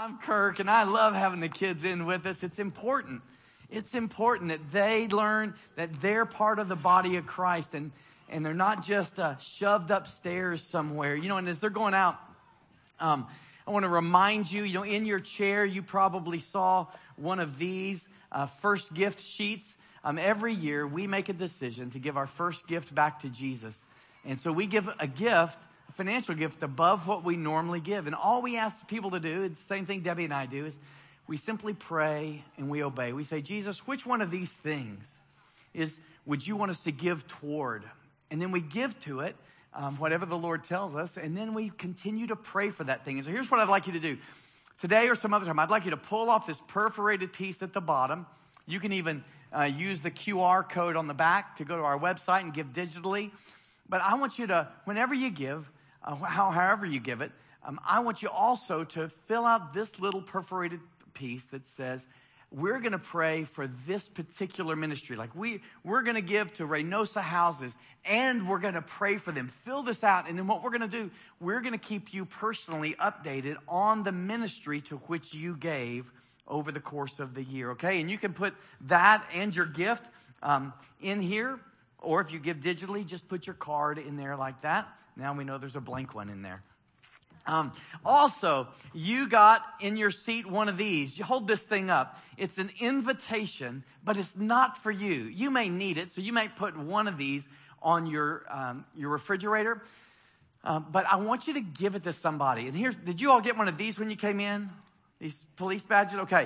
I'm Kirk, and I love having the kids in with us. It's important. It's important that they learn that they're part of the body of Christ, and they're not just shoved upstairs somewhere. You know, and as they're going out, I want to remind you, in your chair, you probably saw one of these first gift sheets. Every year, we make a decision to give our first gift back to Jesus. And so we give a gift, a financial gift, above what we normally give. And all we ask people to do, it's the same thing Debbie and I do, is we simply pray and we obey. We say, Jesus, which one of these things would you want us to give toward? And then we give to it, whatever the Lord tells us, and then we continue to pray for that thing. And so here's what I'd like you to do. Today or some other time, I'd like you to pull off this perforated piece at the bottom. You can even use the QR code on the back to go to our website and give digitally. But I want you to, whenever you give, however you give it, I want you also to fill out this little perforated piece that says, we're going to pray for this particular ministry. Like we're going to give to Reynosa Houses, and we're going to pray for them. Fill this out, and then what we're going to do, we're going to keep you personally updated on the ministry to which you gave over the course of the year, okay? And you can put that and your gift in here, or if you give digitally, just put your card in there like that. Now we know there's a blank one in there. Also, you got in your seat one of these. You hold this thing up. It's an invitation, but it's not for you. You may need it, so you might put one of these on your refrigerator. But I want you to give it to somebody. And did you all get one of these when you came in? These police badges? Okay.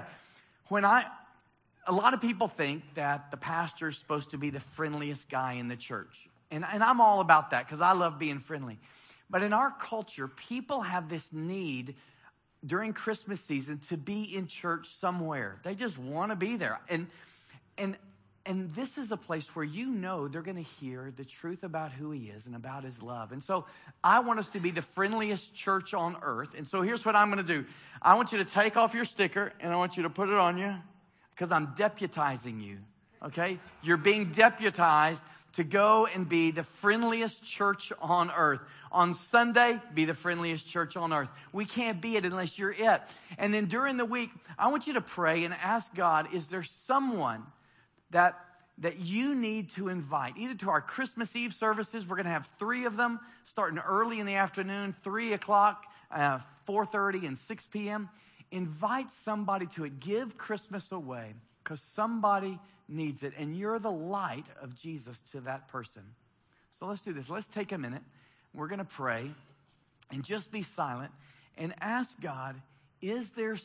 A lot of people think that the pastor is supposed to be the friendliest guy in the church. And I'm all about that because I love being friendly. But in our culture, people have this need during Christmas season to be in church somewhere. They just want to be there. And this is a place where they're going to hear the truth about who he is and about his love. And so I want us to be the friendliest church on earth. And so here's what I'm going to do. I want you to take off your sticker, and I want you to put it on you because I'm deputizing you, okay? You're being deputized to go and be the friendliest church on earth. On Sunday, be the friendliest church on earth. We can't be it unless you're it. And then during the week, I want you to pray and ask God, is there someone that you need to invite, either to our Christmas Eve services? We're going to have 3 of them starting early in the afternoon, 3 o'clock, 4:30, and 6 p.m. Invite somebody to it. Give Christmas away because somebody needs it, and you're the light of Jesus to that person. So let's do this. Let's take a minute. We're going to pray and just be silent and ask God, is there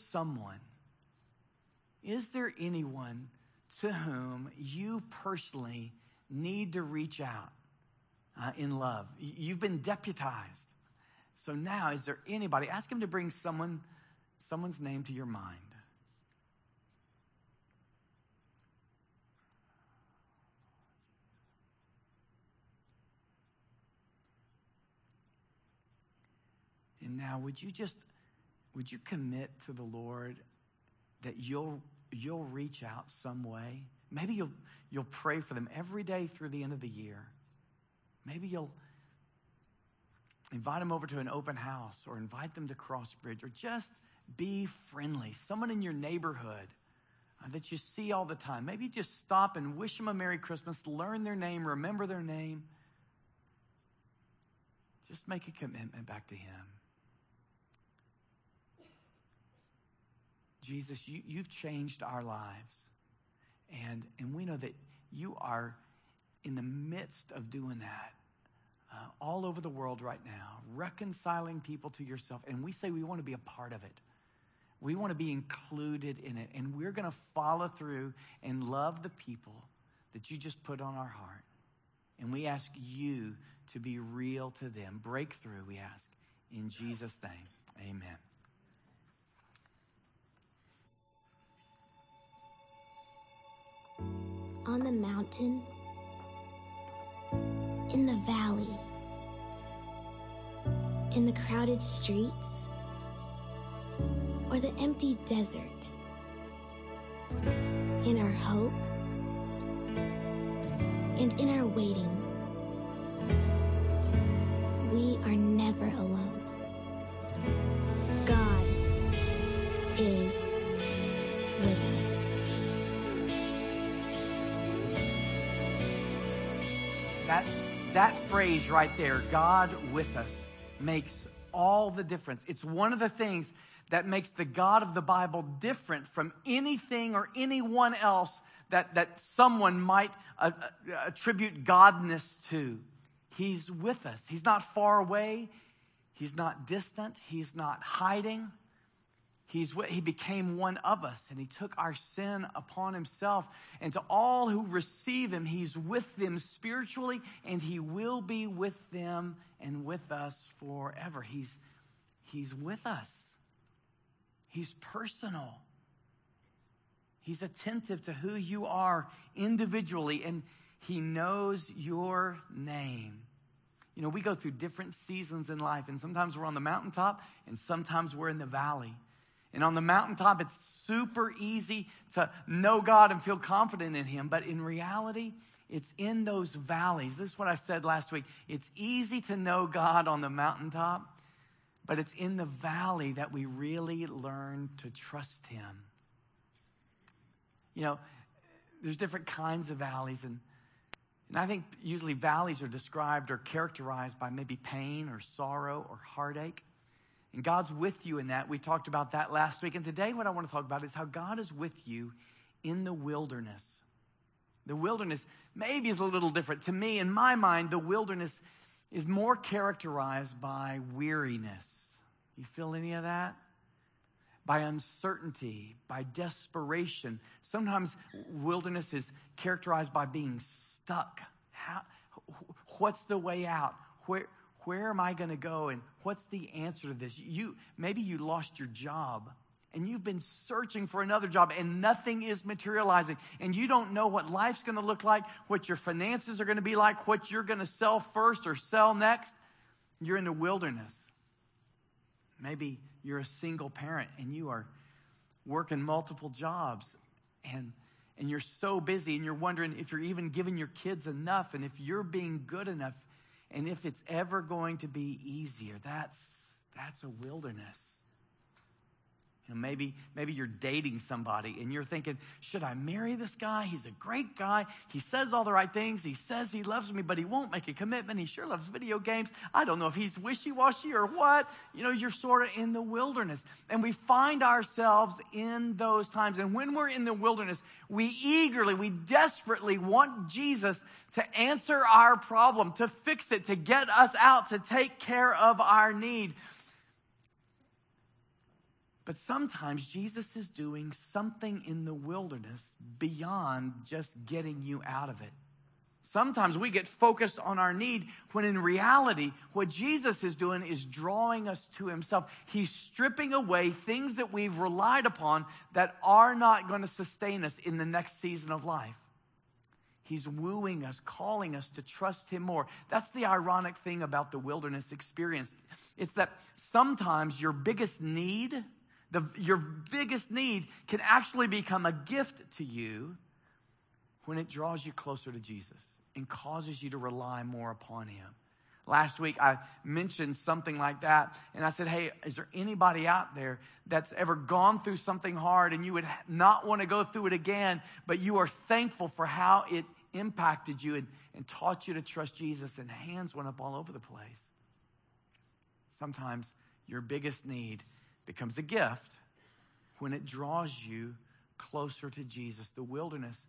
anyone to whom you personally need to reach out in love? You've been deputized. So now, is there anybody? Ask him to bring someone's name to your mind. And now, would you commit to the Lord that you'll reach out some way? Maybe you'll pray for them every day through the end of the year. Maybe you'll invite them over to an open house or invite them to Crossbridge, or just be friendly. Someone in your neighborhood that you see all the time. Maybe just stop and wish them a Merry Christmas, learn their name, remember their name. Just make a commitment back to him. Jesus, you've changed our lives. And we know that you are in the midst of doing that all over the world right now, reconciling people to yourself. And we say we want to be a part of it. We want to be included in it. And we're going to follow through and love the people that you just put on our heart. And we ask you to be real to them. Breakthrough, we ask. In Jesus' name, amen. On the mountain, in the valley, in the crowded streets, or the empty desert, in our hope and in our waiting, we are never alone. God is with us. That phrase right there, God with us, makes all the difference. It's one of the things that makes the God of the Bible different from anything or anyone else that someone might attribute godness to. He's with us. He's not far away. He's not distant. He's not hiding. He became one of us, and he took our sin upon himself. And to all who receive him, he's with them spiritually, and he will be with them and with us forever. He's with us. He's personal. He's attentive to who you are individually, and he knows your name. You know, we go through different seasons in life, and sometimes we're on the mountaintop, and sometimes we're in the valley. And on the mountaintop, it's super easy to know God and feel confident in him. But in reality, it's in those valleys. This is what I said last week. It's easy to know God on the mountaintop, but it's in the valley that we really learn to trust him. You know, there's different kinds of valleys. And I think usually valleys are described or characterized by maybe pain or sorrow or heartache. And God's with you in that. We talked about that last week. And today what I want to talk about is how God is with you in the wilderness. The wilderness maybe is a little different. To me, in my mind, the wilderness is more characterized by weariness. You feel any of that? By uncertainty, by desperation. Sometimes wilderness is characterized by being stuck. What's the way out? Where am I going to go, and what's the answer to this? Maybe you lost your job, and you've been searching for another job, and nothing is materializing, and you don't know what life's going to look like, what your finances are going to be like, what you're going to sell first or sell next. You're in the wilderness. Maybe you're a single parent, and you are working multiple jobs, and you're so busy, and you're wondering if you're even giving your kids enough, and if you're being good enough, and if it's ever going to be easier. That's a wilderness. You know, maybe you're dating somebody and you're thinking, should I marry this guy? He's a great guy. He says all the right things. He says he loves me, but he won't make a commitment. He sure loves video games. I don't know if he's wishy-washy or what. You know, you're sort of in the wilderness. And we find ourselves in those times. And when we're in the wilderness, we desperately want Jesus to answer our problem, to fix it, to get us out, to take care of our need. But sometimes Jesus is doing something in the wilderness beyond just getting you out of it. Sometimes we get focused on our need when in reality, what Jesus is doing is drawing us to himself. He's stripping away things that we've relied upon that are not going to sustain us in the next season of life. He's wooing us, calling us to trust him more. That's the ironic thing about the wilderness experience. It's that sometimes your biggest need can actually become a gift to you when it draws you closer to Jesus and causes you to rely more upon him. Last week, I mentioned something like that, and I said, hey, is there anybody out there that's ever gone through something hard and you would not want to go through it again, but you are thankful for how it impacted you and taught you to trust Jesus? And hands went up all over the place. Sometimes your biggest need becomes a gift when it draws you closer to Jesus. The wilderness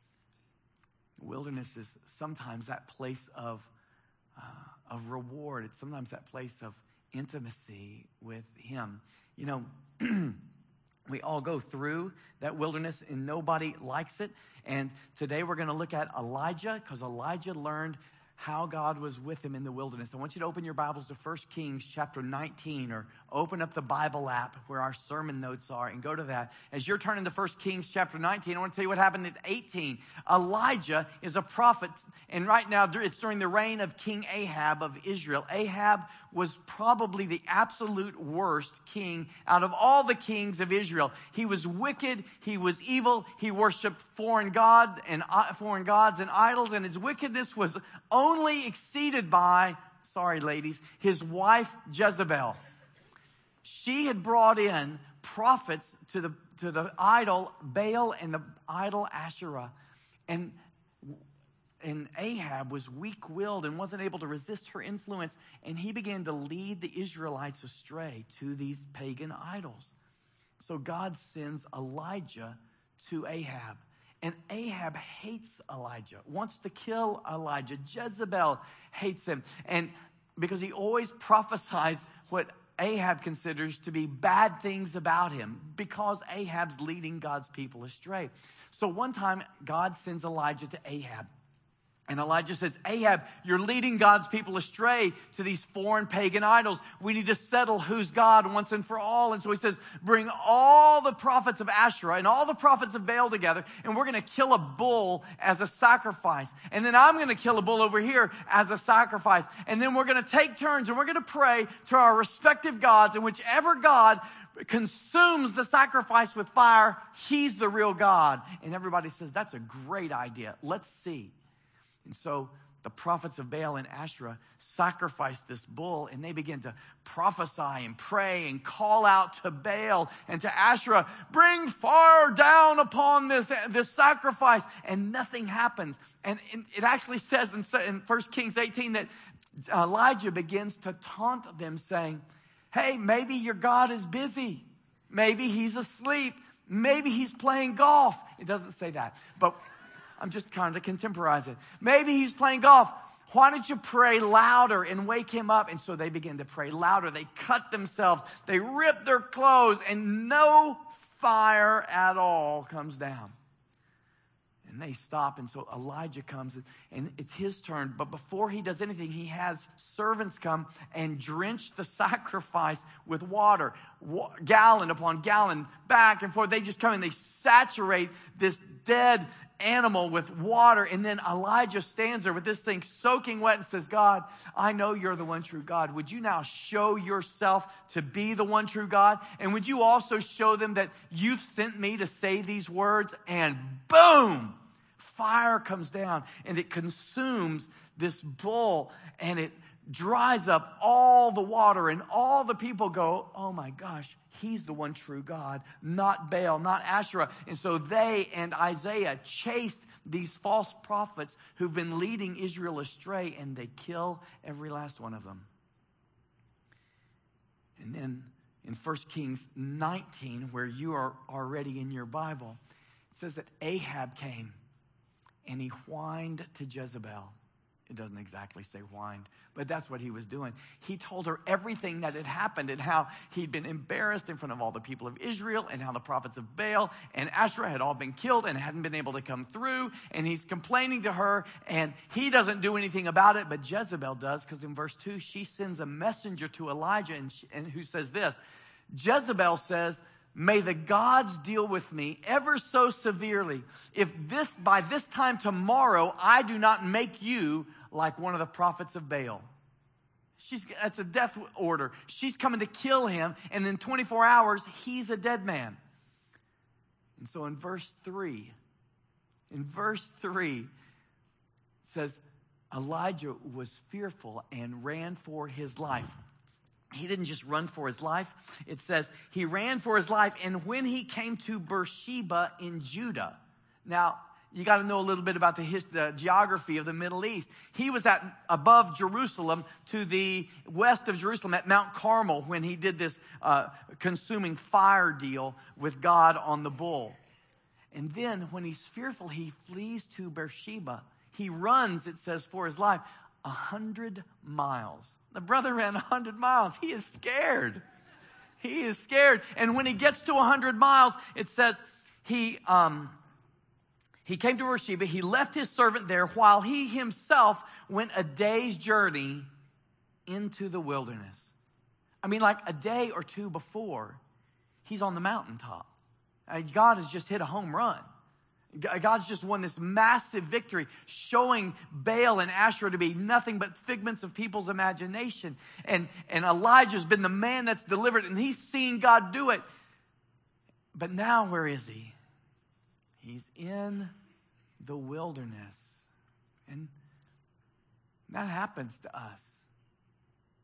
is sometimes that place of reward. It's sometimes that place of intimacy with him. You know, we all go through that wilderness and nobody likes it. And today we're going to look at Elijah, because Elijah learned how God was with him in the wilderness. I want you to open your Bibles to 1 Kings chapter 19, or open up the Bible app where our sermon notes are and go to that. As you're turning to 1 Kings chapter 19, I want to tell you what happened at 18. Elijah is a prophet, and right now it's during the reign of King Ahab of Israel. Ahab was probably the absolute worst king out of all the kings of Israel. He was wicked, he was evil, he worshiped foreign gods and idols, and his wickedness was only exceeded by, sorry ladies, his wife Jezebel. She had brought in prophets to the idol Baal and the idol Asherah. And Ahab was weak-willed and wasn't able to resist her influence. And he began to lead the Israelites astray to these pagan idols. So God sends Elijah to Ahab. And Ahab hates Elijah, wants to kill Elijah. Jezebel hates him. And because he always prophesies what Ahab considers to be bad things about him, because Ahab's leading God's people astray. So one time, God sends Elijah to Ahab. And Elijah says, Ahab, you're leading God's people astray to these foreign pagan idols. We need to settle who's God once and for all. And so he says, bring all the prophets of Asherah and all the prophets of Baal together, and we're going to kill a bull as a sacrifice. And then I'm going to kill a bull over here as a sacrifice. And then we're going to take turns and we're going to pray to our respective gods, and whichever God consumes the sacrifice with fire, he's the real God. And everybody says, that's a great idea. Let's see. And so the prophets of Baal and Asherah sacrificed this bull, and they began to prophesy and pray and call out to Baal and to Asherah, bring fire down upon this sacrifice. And nothing happens. And it actually says in 1 Kings 18 that Elijah begins to taunt them, saying, hey, maybe your God is busy. Maybe he's asleep. Maybe he's playing golf. It doesn't say that, but I'm just trying to contemporize it. Maybe he's playing golf. Why don't you pray louder and wake him up? And so they begin to pray louder. They cut themselves. They rip their clothes, and no fire at all comes down. And they stop. And so Elijah comes, and it's his turn. But before he does anything, he has servants come and drench the sacrifice with water, gallon upon gallon, back and forth. They just come and they saturate this dead animal with water. And then Elijah stands there with this thing soaking wet and says, God, I know you're the one true God. Would you now show yourself to be the one true God? And would you also show them that you've sent me to say these words? And boom, fire comes down and it consumes this bull, and it dries up all the water, and all the people go, oh my gosh, he's the one true God, not Baal, not Asherah. And so they and Isaiah chased these false prophets who've been leading Israel astray, and they kill every last one of them. And then in 1 Kings 19, where you are already in your Bible, it says that Ahab came and he whined to Jezebel. It doesn't exactly say whined, but that's what he was doing. He told her everything that had happened and how he'd been embarrassed in front of all the people of Israel, and how the prophets of Baal and Asherah had all been killed and hadn't been able to come through. And he's complaining to her, and he doesn't do anything about it, but Jezebel does, because in verse 2, she sends a messenger to Elijah and who says this. Jezebel says, may the gods deal with me ever so severely if by this time tomorrow I do not make you like one of the prophets of Baal. That's a death order. She's coming to kill him, and in 24 hours, he's a dead man. And so in verse 3, it says, Elijah was fearful and ran for his life. He didn't just run for his life. It says he ran for his life, and when he came to Beersheba in Judah. Now, you got to know a little bit about the geography of the Middle East. He was above Jerusalem, to the west of Jerusalem at Mount Carmel, when he did this consuming fire deal with God on the bull. And then when he's fearful, he flees to Beersheba. He runs, it says, for his life, 100 miles. The brother ran 100 miles. He is scared. He is scared. And when he gets to 100 miles, it says he came to Beersheba. He left his servant there while he himself went a day's journey into the wilderness. I mean, like a day or two before, he's on the mountaintop. God has just hit a home run. God's just won this massive victory, showing Baal and Asherah to be nothing but figments of people's imagination. And Elijah's been the man that's delivered, and he's seen God do it. But now, where is he? He's in the wilderness. And that happens to us.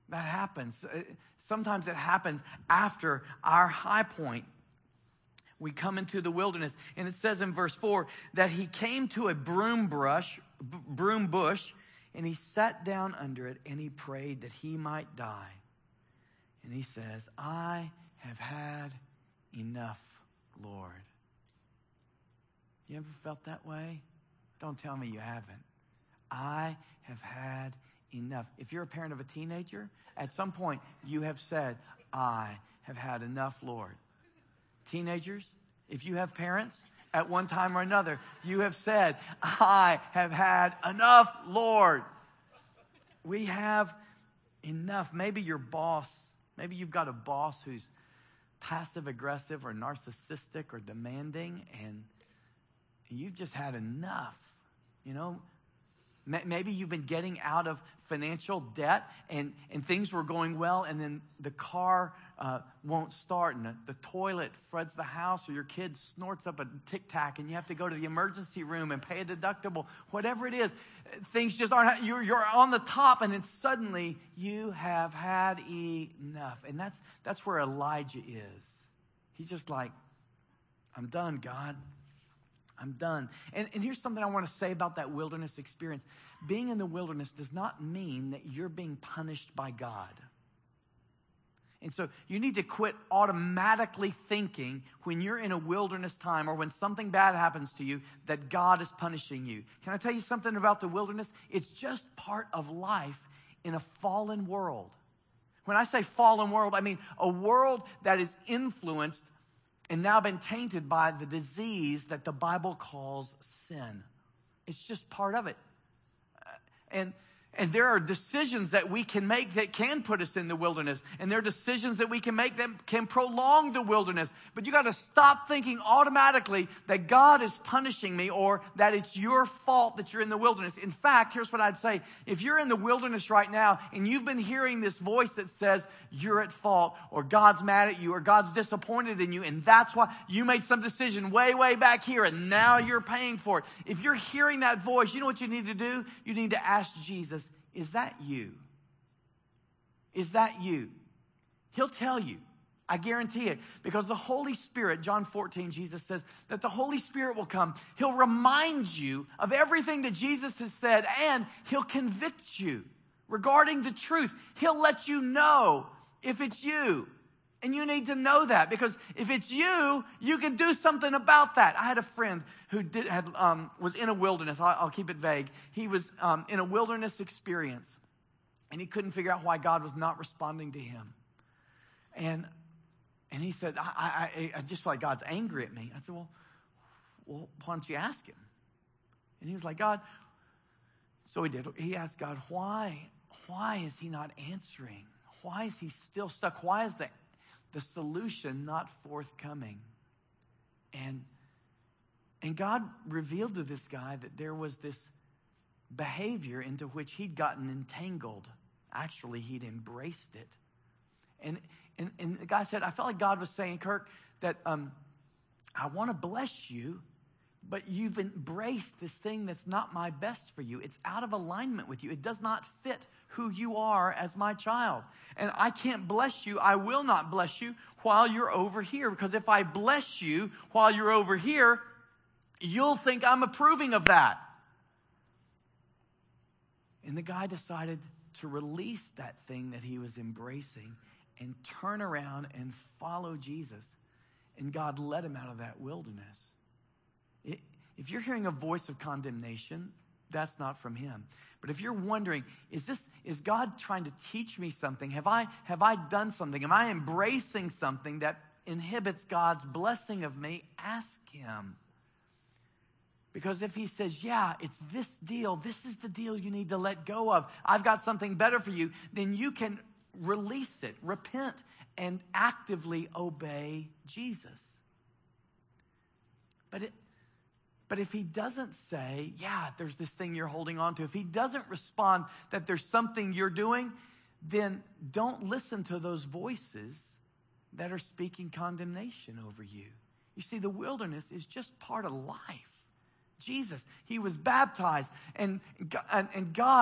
That happens. Sometimes it happens after our high point. We come into the wilderness, and it says in verse 4 that he came to a broom bush, and he sat down under it, and he prayed that he might die. And he says, I have had enough, Lord. You ever felt that way? Don't tell me you haven't. I have had enough. If you're a parent of a teenager, at some point you have said, I have had enough, Lord. Teenagers, if you have parents, at one time or another, you have said, I have had enough, Lord. We have enough. Maybe your boss, maybe you've got a boss who's passive aggressive or narcissistic or demanding, and you've just had enough. You know, maybe you've been getting out of financial debt and things were going well, and then the car won't start, and the toilet floods the house, or your kid snorts up a Tic Tac and you have to go to the emergency room and pay a deductible. Whatever it is, things just aren't, you're on the top, and then suddenly you have had enough. And that's where Elijah is. He's just like, I'm done, God. I'm done. And here's something I want to say about that wilderness experience. Being in the wilderness does not mean that you're being punished by God. And so you need to quit automatically thinking when you're in a wilderness time or when something bad happens to you that God is punishing you. Can I tell you something about the wilderness? It's just part of life in a fallen world. When I say fallen world, I mean a world that is influenced and now been tainted by the disease that the Bible calls sin. It's just part of it. And there are decisions that we can make that can put us in the wilderness. And there are decisions that we can make that can prolong the wilderness. But you got to stop thinking automatically that God is punishing me or that it's your fault that you're in the wilderness. In fact, here's what I'd say. If you're in the wilderness right now and you've been hearing this voice that says you're at fault or God's mad at you or God's disappointed in you, and that's why you made some decision way, way back here and now you're paying for it. If you're hearing that voice, you know what you need to do? You need to ask Jesus, is that you? Is that you? He'll tell you. I guarantee it. Because the Holy Spirit, John 14, Jesus says that the Holy Spirit will come. He'll remind you of everything that Jesus has said, and he'll convict you regarding the truth. He'll let you know if it's you. And you need to know that, because if it's you, you can do something about that. I had a friend who was in a wilderness. I'll keep it vague. He was in a wilderness experience, and he couldn't figure out why God was not responding to him. And he said, I just feel like God's angry at me. I said, well, why don't you ask him? And he was like, God. So he did. He asked God, why is he not answering? Why is he still stuck? Why is the solution not forthcoming? And God revealed to this guy that there was this behavior into which he'd gotten entangled. Actually, he'd embraced it. And the guy said, I felt like God was saying, Kirk, that I want to bless you, but you've embraced this thing that's not my best for you. It's out of alignment with you. It does not fit who you are as my child. And I can't bless you. I will not bless you while you're over here. Because if I bless you while you're over here, you'll think I'm approving of that. And the guy decided to release that thing that he was embracing and turn around and follow Jesus. And God led him out of that wilderness. If you're hearing a voice of condemnation, that's not from him. But if you're wondering, is God trying to teach me something? Have I done something? Am I embracing something that inhibits God's blessing of me? Ask him. Because if he says, yeah, it's this deal, this is the deal you need to let go of, I've got something better for you, then you can release it, repent, and actively obey Jesus. But if he doesn't say, yeah, there's this thing you're holding on to, if he doesn't respond that there's something you're doing, then don't listen to those voices that are speaking condemnation over you. You see, the wilderness is just part of life. Jesus, he was baptized, and God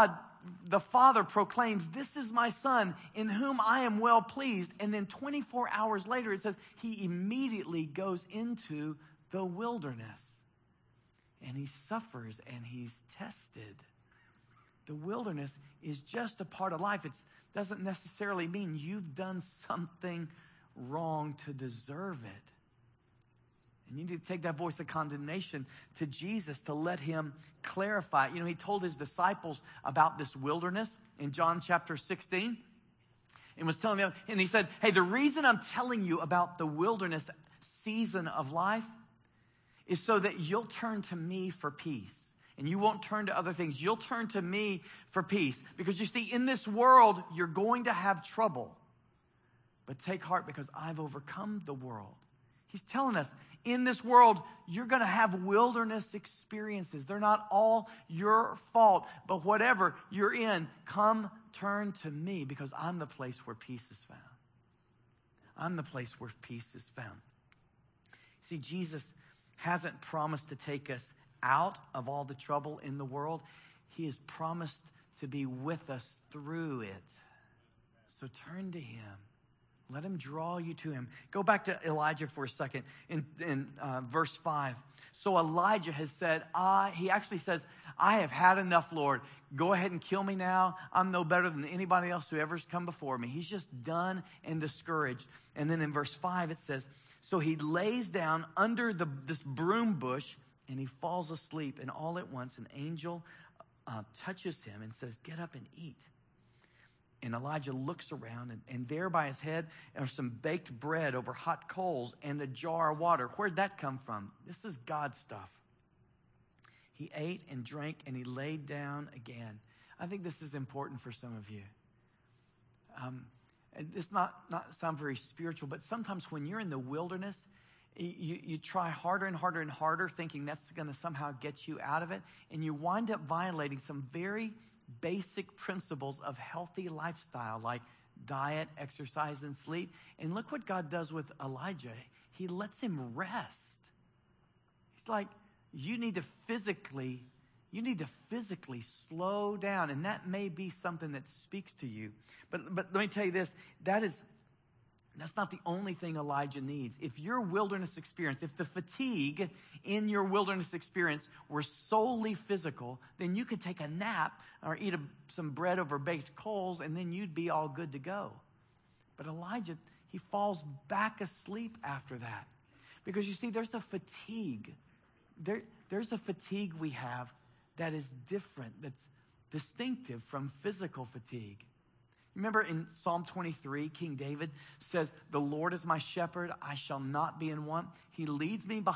the Father proclaims, "This is my Son in whom I am well pleased." And then 24 hours later, it says he immediately goes into the wilderness. And he suffers and he's tested. The wilderness is just a part of life. It doesn't necessarily mean you've done something wrong to deserve it. And you need to take that voice of condemnation to Jesus to let him clarify. You know, he told his disciples about this wilderness in John chapter 16 and was telling them, and he said, hey, the reason I'm telling you about the wilderness season of life is so that you'll turn to me for peace. And you won't turn to other things. You'll turn to me for peace. Because you see, in this world, you're going to have trouble. But take heart because I've overcome the world. He's telling us, in this world, you're going to have wilderness experiences. They're not all your fault. But whatever you're in, come turn to me because I'm the place where peace is found. I'm the place where peace is found. See, Jesus hasn't promised to take us out of all the trouble in the world. He has promised to be with us through it. So turn to him. Let him draw you to him. Go back to Elijah for a second in verse 5. So Elijah has said, he actually says, I have had enough, Lord. Go ahead and kill me now. I'm no better than anybody else who ever's come before me. He's just done and discouraged. And then in verse 5 it says, so he lays down under this broom bush and he falls asleep. And all at once an angel touches him and says, get up and eat. And Elijah looks around, and there by his head are some baked bread over hot coals and a jar of water. Where'd that come from? This is God's stuff. He ate and drank, and he laid down again. I think this is important for some of you. This not sound very spiritual, but sometimes when you're in the wilderness, you try harder and harder and harder, thinking that's going to somehow get you out of it, and you wind up violating some very basic principles of healthy lifestyle, like diet, exercise, and sleep. And look what God does with Elijah. He lets him rest. He's like, you need to physically slow down. And that may be something that speaks to you. But let me tell you this, that's not the only thing Elijah needs. If your wilderness experience, if the fatigue in your wilderness experience were solely physical, then you could take a nap or eat some bread over baked coals, and then you'd be all good to go. But Elijah, he falls back asleep after that. Because you see, there's a fatigue. There's a fatigue we have that is different, that's distinctive from physical fatigue. Remember in Psalm 23, King David says, the Lord is my shepherd, I shall not be in want. He leads me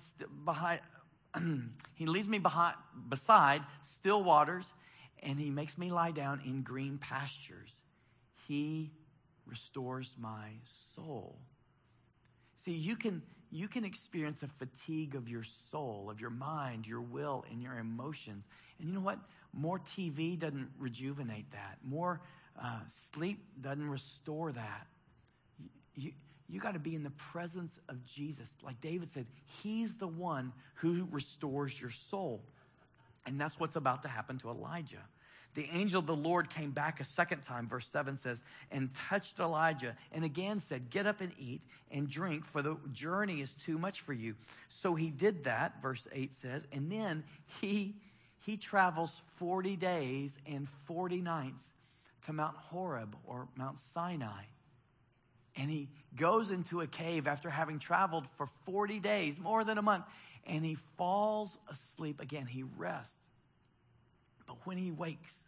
beside still waters, and he makes me lie down in green pastures. He restores my soul. See, you can experience a fatigue of your soul, of your mind, your will, and your emotions. And you know what? More TV doesn't rejuvenate that. More sleep doesn't restore that. You got to be in the presence of Jesus. Like David said, he's the one who restores your soul. And that's what's about to happen to Elijah. The angel of the Lord came back a second time, verse 7 says, and touched Elijah and again said, get up and eat and drink, for the journey is too much for you. So he did that, verse 8 says, and then he travels 40 days and 40 nights to Mount Horeb or Mount Sinai. And he goes into a cave after having traveled for 40 days, more than a month, and he falls asleep again. He rests. But when he wakes,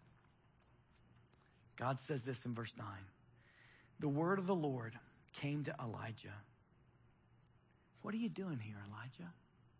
God says this in verse 9. The word of the Lord came to Elijah. What are you doing here, Elijah?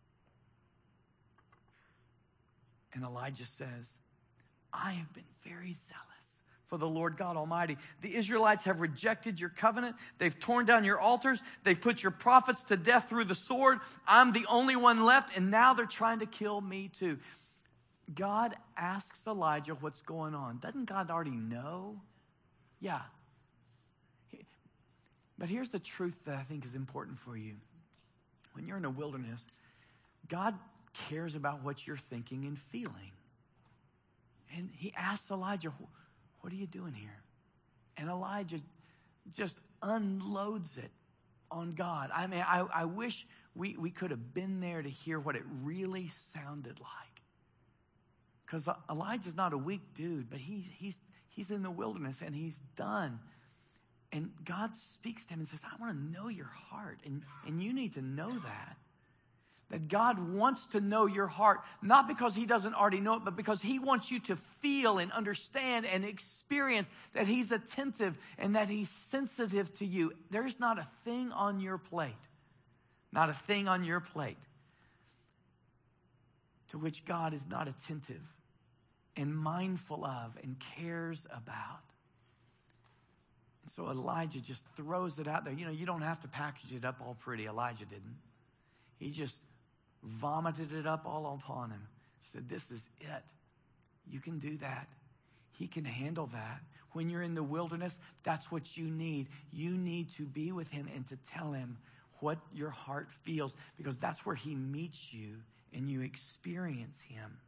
And Elijah says, I have been very zealous for the Lord God Almighty. The Israelites have rejected your covenant. They've torn down your altars. They've put your prophets to death through the sword. I'm the only one left, and now they're trying to kill me too. God asks Elijah what's going on. Doesn't God already know? Yeah. But here's the truth that I think is important for you. When you're in a wilderness, God cares about what you're thinking and feeling. And he asks Elijah, what are you doing here? And Elijah just unloads it on God. I mean, I wish we could have been there to hear what it really sounded like. Because Elijah's not a weak dude, but he's in the wilderness and he's done. And God speaks to him and says, I want to know your heart. And you need to know that. That God wants to know your heart, not because he doesn't already know it, but because he wants you to feel and understand and experience that he's attentive and that he's sensitive to you. There's not a thing on your plate, not a thing on your plate to which God is not attentive and mindful of and cares about. And so Elijah just throws it out there. You know, you don't have to package it up all pretty. Elijah didn't. He just vomited it up all upon him. Said, this is it. You can do that. He can handle that. When you're in the wilderness, that's what you need. You need to be with him and to tell him what your heart feels, because that's where he meets you and you experience him.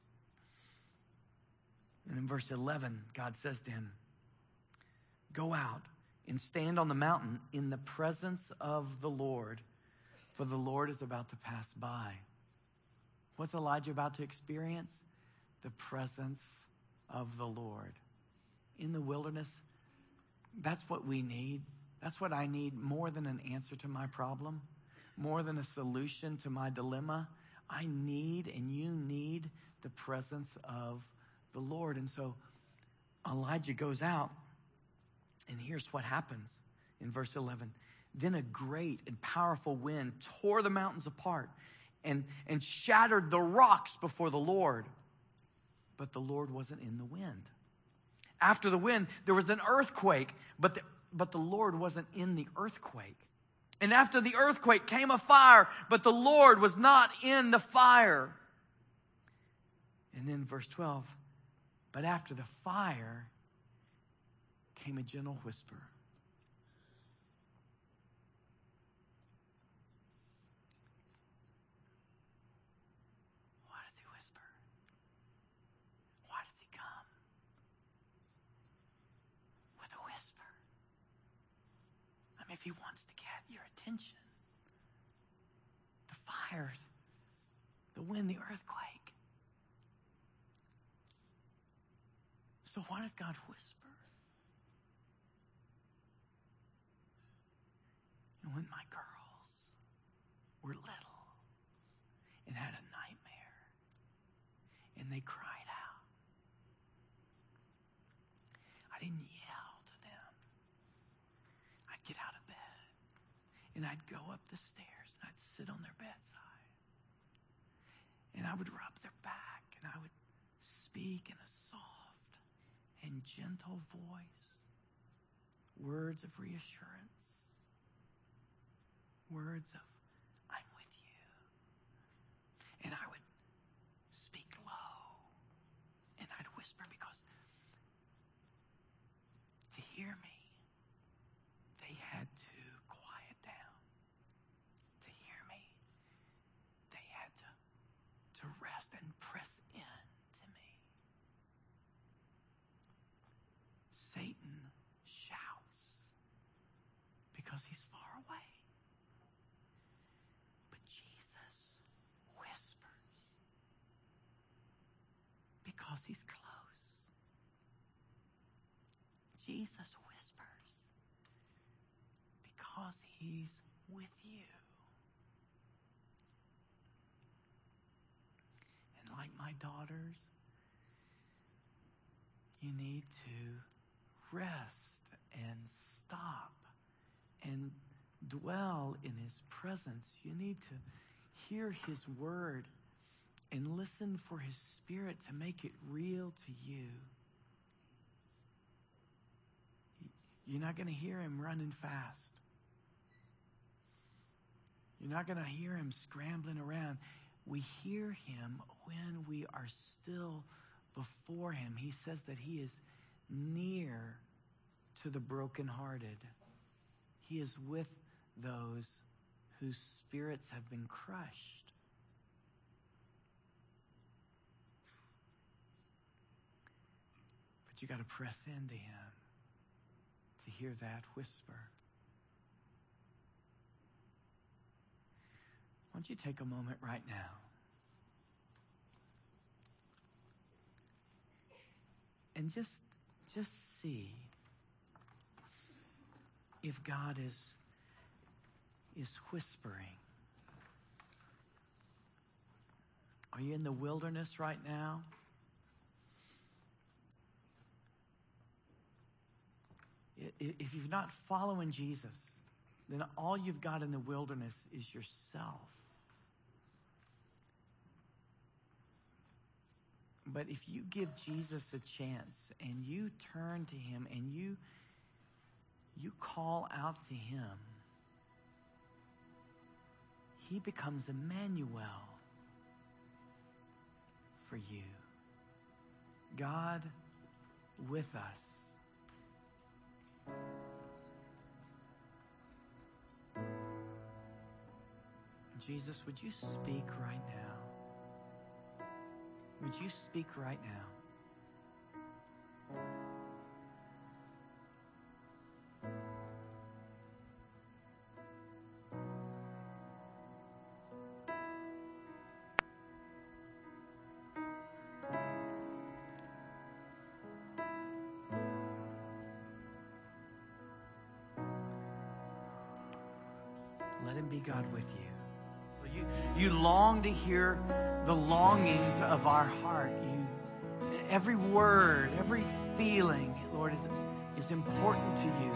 And in verse 11, God says to him, go out and stand on the mountain in the presence of the Lord, for the Lord is about to pass by. What's Elijah about to experience? The presence of the Lord. In the wilderness, that's what we need. That's what I need more than an answer to my problem, more than a solution to my dilemma. I need, and you need, the presence of the Lord. And so Elijah goes out, and here's what happens in verse 11. Then a great and powerful wind tore the mountains apart and shattered the rocks before the Lord. But the Lord wasn't in the wind. After the wind, there was an earthquake, but the Lord wasn't in the earthquake. And after the earthquake came a fire, but the Lord was not in the fire. And then verse 12, but after the fire came a gentle whisper. Why does he whisper? Why does he come with a whisper? I mean, if he wants to get your attention, the fire, the wind, the earthquake. So why does God whisper? And when my girls were little and had a nightmare and they cried out, I didn't yell to them. I'd get out of bed and I'd go up the stairs and I'd sit on their bedside and I would rub their back and I would speak in a soft and gentle voice, words of reassurance, words of, I'm with you. And I would speak low and I'd whisper, because to hear me, they had to quiet down. To hear me, they had to rest and press in to me. Satan shouts because he's far away. But Jesus whispers because he's close. Jesus whispers because he's with you. And like my daughters, you need to rest and stop and dwell in his presence. You need to hear his word and listen for his spirit to make it real to you. You're not going to hear him running fast. You're not going to hear him scrambling around. We hear him when we are still before him. He says that he is near to the brokenhearted. He is with those whose spirits have been crushed. But you got to press into him to hear that whisper. Why don't you take a moment right now and just see if God is whispering. Are you in the wilderness right now? If you're not following Jesus, then all you've got in the wilderness is yourself. But if you give Jesus a chance and you turn to him and you call out to him, he becomes Emmanuel for you. God with us. Jesus, would you speak right now? Would you speak right now? Let him be God with you. You long to hear the longings of our heart. Every word, every feeling, Lord, is important to you.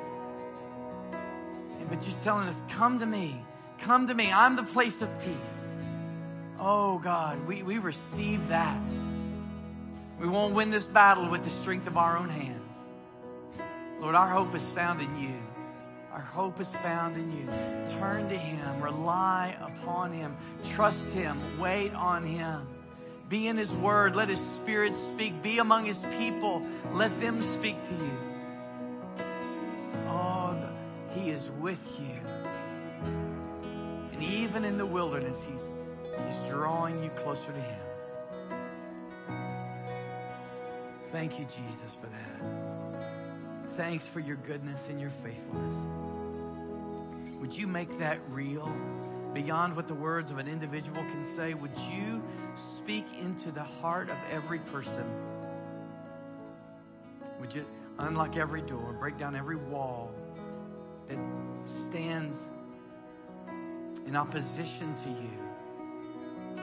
But you're telling us, come to me. Come to me. I'm the place of peace. Oh, God, we receive that. We won't win this battle with the strength of our own hands. Lord, our hope is found in you. Our hope is found in you. Turn to him. Rely upon him. Trust him. Wait on him. Be in his word. Let his spirit speak. Be among his people. Let them speak to you. Oh, he is with you. And even in the wilderness, he's drawing you closer to him. Thank you, Jesus, for that. Thanks for your goodness and your faithfulness. Would you make that real beyond what the words of an individual can say? Would you speak into the heart of every person? Would you unlock every door, break down every wall that stands in opposition to you?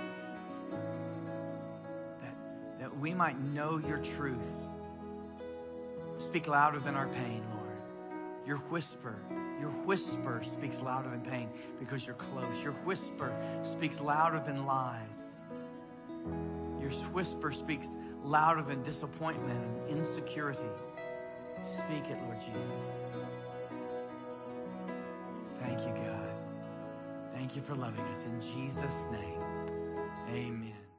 That we might know your truth. Speak louder than our pain, Lord. Your whisper speaks louder than pain because you're close. Your whisper speaks louder than lies. Your whisper speaks louder than disappointment and insecurity. Speak it, Lord Jesus. Thank you, God. Thank you for loving us. In Jesus' name, amen.